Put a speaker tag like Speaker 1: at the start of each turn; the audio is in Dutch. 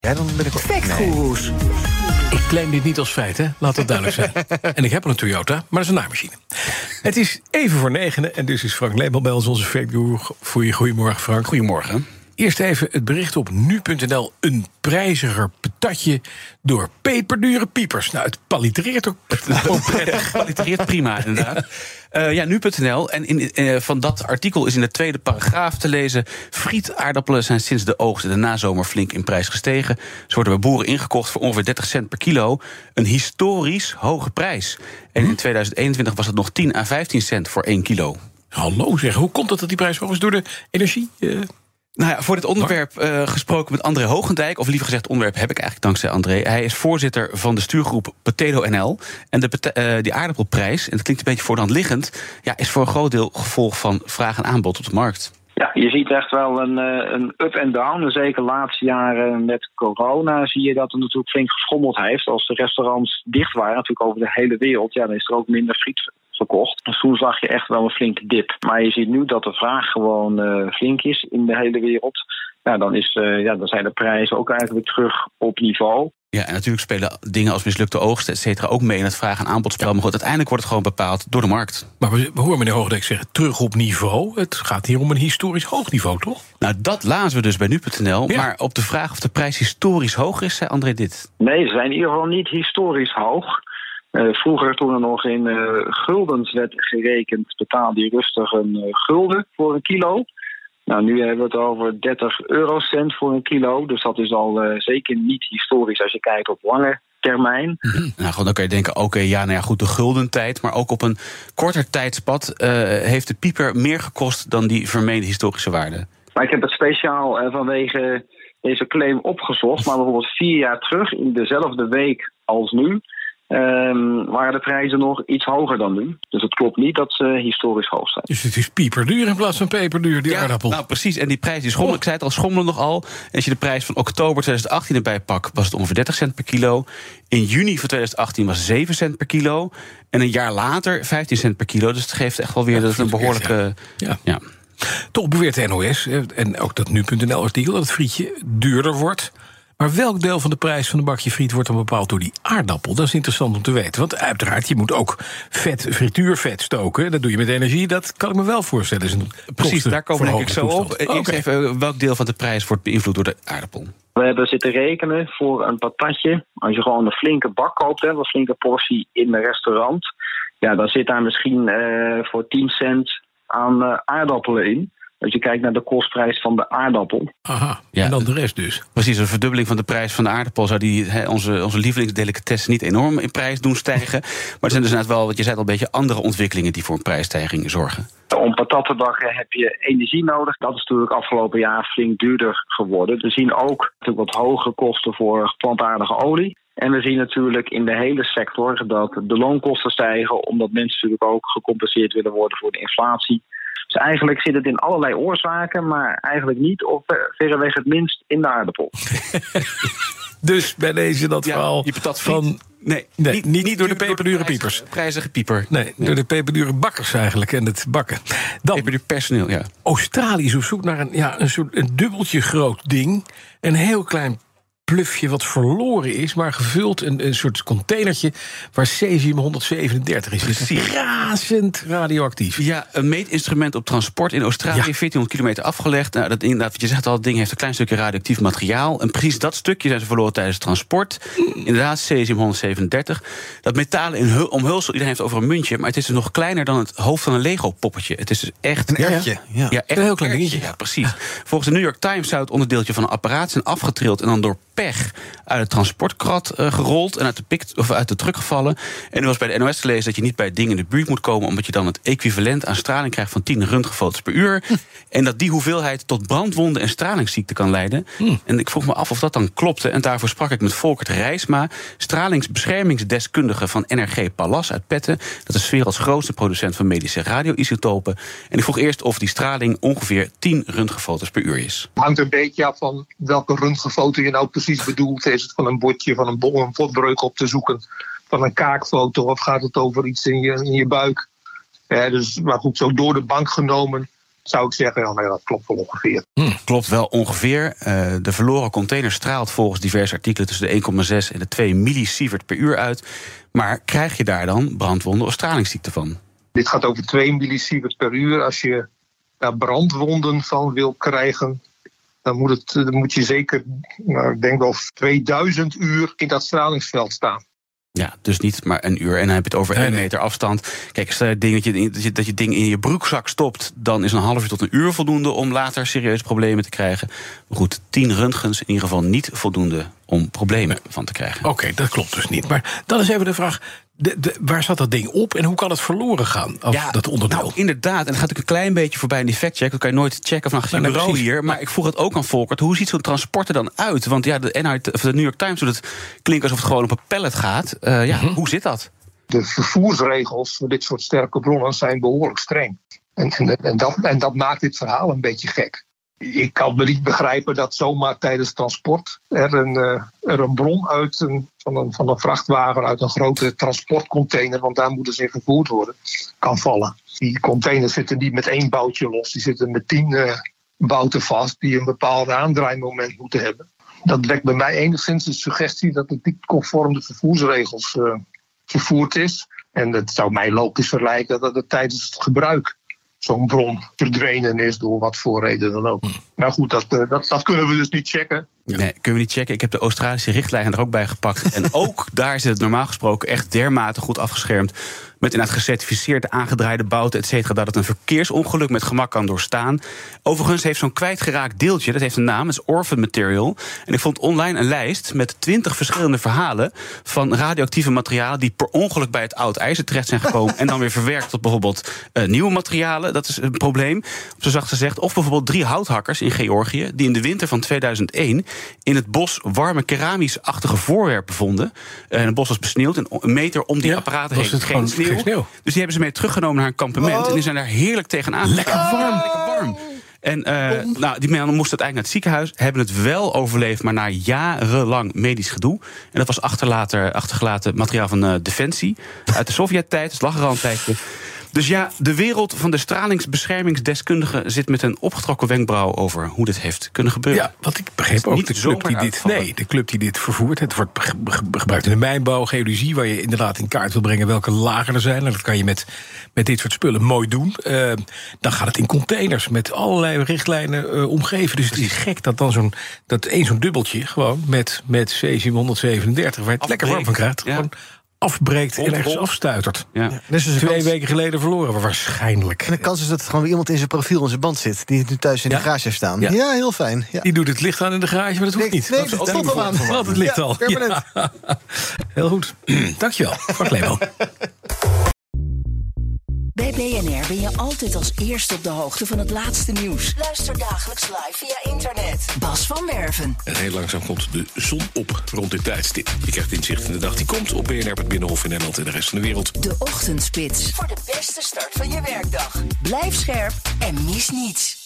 Speaker 1: Ja, dan ben ik ook...
Speaker 2: Factgoeroes.
Speaker 3: Ik claim dit niet als feit, hè? Laat dat duidelijk zijn. En ik heb al een Toyota, maar dat is een naaimachine. Het is even voor 9 en dus is Frank Lebel bij ons, onze factgoeroe. Goedemorgen, Frank.
Speaker 4: Goedemorgen.
Speaker 3: Eerst even het bericht op nu.nl. Een prijziger patatje door peperdure piepers. Nou, het palitereert ook prettig.
Speaker 4: Palitereert prima, inderdaad. Nu.nl. En van dat artikel is in de tweede paragraaf te lezen: frietaardappelen zijn sinds de oogst in de nazomer flink in prijs gestegen. Ze worden bij boeren ingekocht voor ongeveer 30 cent per kilo. Een historisch hoge prijs. En in 2021 was het nog 10 à 15 cent voor 1 kilo.
Speaker 3: Hallo zeg, hoe komt het dat die prijs hoog is? Door de energie?
Speaker 4: Nou ja, voor dit onderwerp gesproken met André Hoogendijk. Of liever gezegd, onderwerp heb ik eigenlijk dankzij André. Hij is voorzitter van de stuurgroep Potato NL. En die aardappelprijs, en dat klinkt een beetje voor de hand liggend, is voor een groot deel gevolg van vraag en aanbod op de markt.
Speaker 5: Ja, je ziet echt wel een up en down. En zeker de laatste jaren met corona zie je dat het natuurlijk flink geschommeld heeft. Als de restaurants dicht waren, natuurlijk over de hele wereld, dan is er ook minder friet verkocht. Dus toen zag je echt wel een flinke dip. Maar je ziet nu dat de vraag gewoon flink is in de hele wereld. Ja, dan zijn de prijzen ook eigenlijk terug op niveau.
Speaker 4: Ja, en natuurlijk spelen dingen als mislukte oogsten, et cetera, ook mee in het vraag- en aanbodspel. Maar goed, uiteindelijk wordt het gewoon bepaald door de markt.
Speaker 3: Maar we horen meneer Hoogendijk zeggen, terug op niveau. Het gaat hier om een historisch hoog niveau, toch?
Speaker 4: Nou, dat lazen we dus bij nu.nl. Ja. Maar op de vraag of de prijs historisch hoog is, zei André dit.
Speaker 5: Nee, ze zijn in ieder geval niet historisch hoog. Vroeger, toen er nog in guldens werd gerekend, betaalde je rustig een gulden voor een kilo. Nou, nu hebben we het over 30 eurocent voor een kilo. Dus dat is al zeker niet historisch als je kijkt op lange termijn.
Speaker 4: Nou goed, dan kan je denken, goed, de guldentijd. Maar ook op een korter tijdspad heeft de pieper meer gekost dan die vermeende historische waarde.
Speaker 5: Maar ik heb het speciaal vanwege deze claim opgezocht. Maar bijvoorbeeld 4 jaar terug, in dezelfde week als nu, waren de prijzen nog iets hoger dan nu. Dus het klopt niet dat ze historisch hoog zijn.
Speaker 3: Dus het is pieperduur in plaats van peperduur, die aardappel.
Speaker 4: Nou precies, en die prijs die schommelen, ik zei het al, schommelen nogal. En als je de prijs van oktober 2018 erbij pakt, was het ongeveer 30 cent per kilo. In juni van 2018 was 7 cent per kilo. En een jaar later 15 cent per kilo. Dus het geeft echt wel weer dat het een behoorlijke... Ja.
Speaker 3: Toch beweert de NOS, en ook dat nu.nl-artikel, dat het frietje duurder wordt. Maar welk deel van de prijs van een bakje friet wordt dan bepaald door die aardappel? Dat is interessant om te weten. Want uiteraard, je moet ook frituurvet stoken. Dat doe je met energie, dat kan ik me wel voorstellen.
Speaker 4: Precies, daar komen denk ik zo op. Eerst even, welk deel van de prijs wordt beïnvloed door de aardappel?
Speaker 5: We hebben zitten rekenen voor een patatje. Als je gewoon een flinke bak koopt, een flinke portie in een restaurant, dan zit daar misschien voor 10 cent aan aardappelen in. Als je kijkt naar de kostprijs van de aardappel.
Speaker 3: Aha, en dan de rest dus.
Speaker 4: Precies, een verdubbeling van de prijs van de aardappel zou onze lievelingsdelicatesse niet enorm in prijs doen stijgen. Maar er zijn dus inderdaad wel, wat je zei al, een beetje andere ontwikkelingen die voor een prijsstijging zorgen.
Speaker 5: Om patat te bakken heb je energie nodig. Dat is natuurlijk afgelopen jaar flink duurder geworden. We zien ook natuurlijk wat hogere kosten voor plantaardige olie. En we zien natuurlijk in de hele sector dat de loonkosten stijgen, omdat mensen natuurlijk ook gecompenseerd willen worden voor de inflatie. Dus eigenlijk zit het in allerlei oorzaken, maar eigenlijk niet of verreweg het minst in de aardappel.
Speaker 3: Dus bij deze dat verhaal
Speaker 4: je patat
Speaker 3: van... Nee, niet door de peperdure piepers.
Speaker 4: Prijzige pieper.
Speaker 3: Nee, door de peperdure bakkers eigenlijk en het bakken. Dan,
Speaker 4: peperduur personeel, ja.
Speaker 3: Australië is op zoek naar een dubbeltje groot ding. Een heel klein plufje wat verloren is, maar gevuld een soort containertje waar cesium-137 is.
Speaker 4: Precies.
Speaker 3: Razend radioactief.
Speaker 4: Ja, een meetinstrument op transport in Australië, 1400 kilometer afgelegd. Nou, dat inderdaad, wat je zegt al, het ding heeft een klein stukje radioactief materiaal. En precies dat stukje zijn ze verloren tijdens het transport. Inderdaad, cesium-137. Dat metalen omhulsel, iedereen heeft over een muntje, maar het is dus nog kleiner dan het hoofd van een Lego-poppetje. Het is dus echt...
Speaker 1: Een ertje.
Speaker 4: Ja, echt
Speaker 3: een heel klein dingetje.
Speaker 4: Ja, precies. Volgens de New York Times zou het onderdeeltje van een apparaat zijn afgetrild en dan door pech uit het transportkrat gerold en uit de truck gevallen. En er was bij de NOS te lezen dat je niet bij het ding in de buurt moet komen, omdat je dan het equivalent aan straling krijgt van 10 röntgenfoto's per uur. En dat die hoeveelheid tot brandwonden en stralingsziekte kan leiden. En ik vroeg me af of dat dan klopte. En daarvoor sprak ik met Volkert Rijsma, stralingsbeschermingsdeskundige van NRG Pallas uit Petten. Dat is 's werelds grootste producent van medische radioisotopen. En ik vroeg eerst of die straling ongeveer 10 röntgenfoto's per uur is.
Speaker 6: Het hangt een beetje af van welke röntgenfoto je nou precies bedoelt. Is het van een botje, van een bol, een potbreuk op te zoeken, van een kaakfoto, of gaat het over iets in je buik? Maar goed, zo door de bank genomen zou ik zeggen, dat klopt wel ongeveer.
Speaker 4: Klopt wel ongeveer. De verloren container straalt volgens diverse artikelen tussen de 1,6 en de 2 millisievert per uur uit. Maar krijg je daar dan brandwonden of stralingsziekte van?
Speaker 6: Dit gaat over 2 millisievert per uur. Als je daar brandwonden van wil krijgen, dan moet je zeker, ik denk wel 2000 uur in dat stralingsveld staan.
Speaker 4: Ja, dus niet maar een uur. En dan heb je het over 1 meter afstand. Kijk, stel dat je het ding in je broekzak stopt, dan is een half uur tot een uur voldoende om later serieuze problemen te krijgen. Maar goed, 10 röntgens in ieder geval niet voldoende om problemen van te krijgen.
Speaker 3: Oké, dat klopt dus niet. Maar dan is even de vraag, waar zat dat ding op en hoe kan het verloren gaan, dat onderdeel?
Speaker 4: Nou, inderdaad, en dat gaat ook een klein beetje voorbij in die factcheck. Dat kan je nooit checken vanaf het bureau hier. Maar ik vroeg het ook aan Volkert, hoe ziet zo'n transport er dan uit? Want ja, de New York Times doet het klinken alsof het gewoon op een pallet gaat. Hoe zit dat?
Speaker 6: De vervoersregels voor dit soort sterke bronnen zijn behoorlijk streng. En dat maakt dit verhaal een beetje gek. Ik kan me niet begrijpen dat zomaar tijdens transport er een bron van een vrachtwagen uit een grote transportcontainer, want daar moeten ze in vervoerd worden, kan vallen. Die containers zitten niet met 1 boutje los, die zitten met 10 bouten vast die een bepaald aandraaimoment moeten hebben. Dat wekt bij mij enigszins de suggestie dat het niet conform de vervoersregels vervoerd is. En het zou mij logisch lijken dat het tijdens het gebruik zo'n bron verdwenen is door wat voor reden dan ook. Nou goed, dat kunnen we dus niet checken.
Speaker 4: Nee, kunnen we niet checken. Ik heb de Australische richtlijnen er ook bij gepakt. En ook daar zit het normaal gesproken echt dermate goed afgeschermd, met inderdaad gecertificeerde aangedraaide bouten, et cetera, dat het een verkeersongeluk met gemak kan doorstaan. Overigens heeft zo'n kwijtgeraakt deeltje, dat heeft een naam, het is orphan material. En ik vond online een lijst met 20 verschillende verhalen van radioactieve materialen die per ongeluk bij het oud ijzer terecht zijn gekomen en dan weer verwerkt tot bijvoorbeeld nieuwe materialen. Dat is een probleem, op zo zacht gezegd. Of bijvoorbeeld 3 houthakkers in Georgië die in de winter van 2001 in het bos warme keramisch-achtige voorwerpen vonden. Het bos was besneeuwd en een meter om die apparaten heen geen sneeuw. Dus die hebben ze mee teruggenomen naar een kampement en die zijn daar heerlijk tegen aangegaan. Lekker warm. En die mannen moesten uiteindelijk naar het ziekenhuis, hebben het wel overleefd, maar na jarenlang medisch gedoe. En dat was achtergelaten materiaal van Defensie uit de Sovjet-tijd. Dus lag er al een tijdje. Dus ja, de wereld van de stralingsbeschermingsdeskundige zit met een opgetrokken wenkbrauw over hoe dit heeft kunnen gebeuren. Ja,
Speaker 3: want ik begreep ook, de club die dit vervoert, het wordt gebruikt in de mijnbouw, geologie, waar je inderdaad in kaart wil brengen welke lagen er zijn. En dat kan je met dit soort spullen mooi doen. Dan gaat het in containers met allerlei richtlijnen omgeven. Dus het is gek dat dan zo'n dubbeltje gewoon met cesium 137, waar je het lekker warm van krijgt, gewoon afbreekt en ergens afstuitert. Ja. Dus 2 weken geleden verloren, waarschijnlijk.
Speaker 1: En de kans is dat het gewoon weer iemand in zijn profiel in zijn band zit, die nu thuis in de garage heeft staan. Ja, heel fijn. Ja.
Speaker 3: Die doet het licht aan in de garage, maar dat hoeft niet.
Speaker 1: Nee, dat stond al aan.
Speaker 3: Want het licht al. Ja. Heel goed. Dankjewel, Frank Leeman.
Speaker 2: Bij BNR ben je altijd als eerste op de hoogte van het laatste nieuws. Luister dagelijks live via internet. Bas van Werven.
Speaker 3: En heel langzaam komt de zon op rond dit tijdstip. Je krijgt inzicht in de dag die komt op BNR, het Binnenhof in Nederland en de rest van de wereld.
Speaker 2: De Ochtendspits. Voor de beste start van je werkdag. Blijf scherp en mis niets.